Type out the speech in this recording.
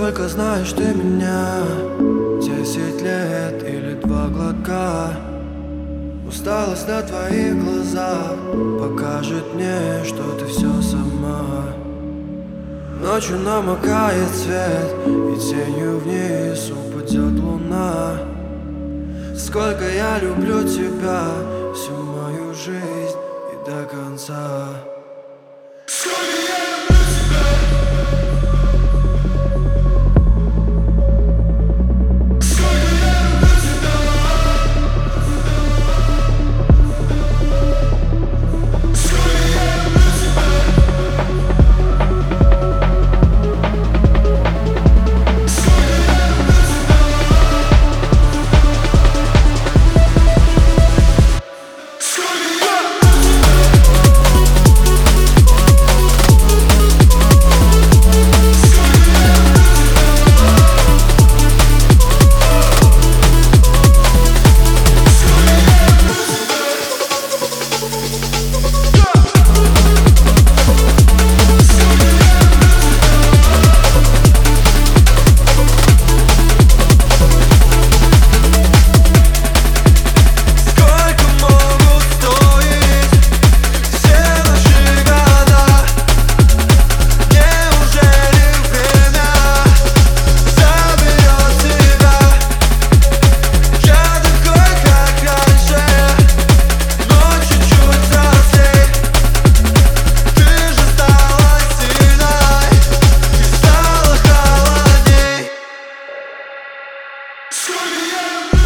Сколько знаешь ты меня? 10 лет или 2 глотка. Усталость на твоих глазах покажет мне, что ты все сама. Ночью намокает свет, и тенью вниз упадет луна. Сколько я люблю тебя, всю мою жизнь и до конца. Screw